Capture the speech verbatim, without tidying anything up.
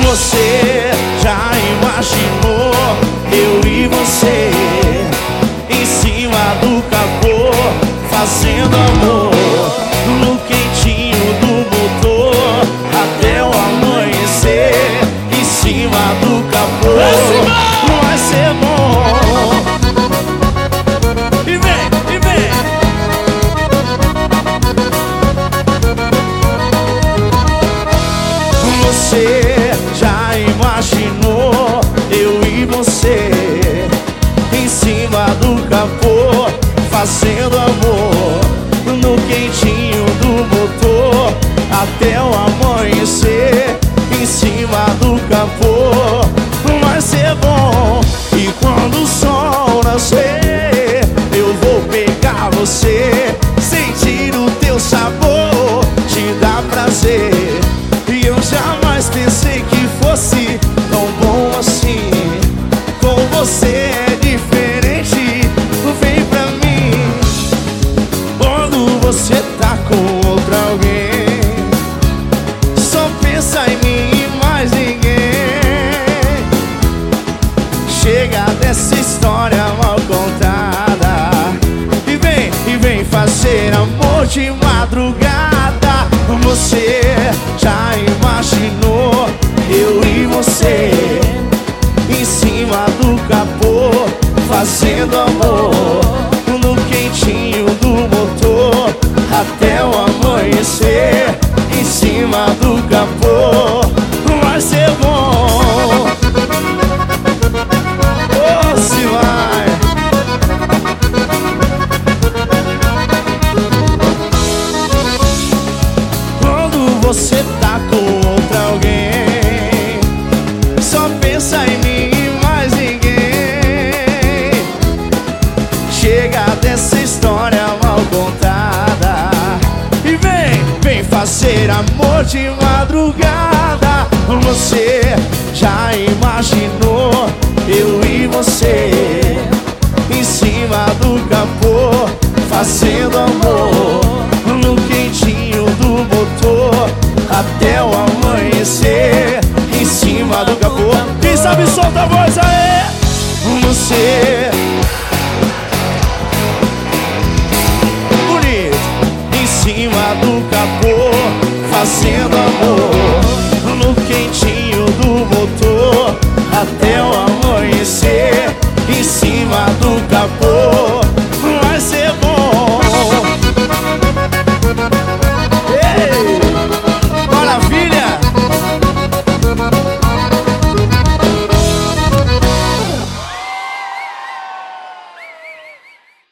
Você já imaginou eu e você em cima do capô, fazendo amor no quentinho do motor até o amanhecer, em cima do capô. Vai ser bom. E vem, e vem. Você já imaginou eu e você em cima do capô, fazendo amor no quentinho do motor até o amanhecer, em cima do capô. Vai ser bom. E quando o sol nascer, eu vou pegar você, sentir o teu sabor, te dar prazer. E eu jamais pensei que fosse tão bom assim. Com você é diferente, vem pra mim. Quando você tá com outra alguém, só pensa em mim e mais ninguém. Chega dessa história mal contada e vem, e vem fazer amor de madrugada. Você já imaginou eu e você em cima do capô, fazendo amor no quentinho do motor até o amanhecer, em cima do capô. Vai ser bom. Oh, se vai. Quando você tá com outra alguém, só pensa em mim e mais ninguém. Chega dessa história mal contada e vem, vem fazer amor de madrugada. Você já imaginou eu e você em cima do capô, fazendo amor no quentinho do motor até o amanhecer, em cima do capô. Quem sabe solta a voz aí. Você bonito em cima do capô, fazendo amor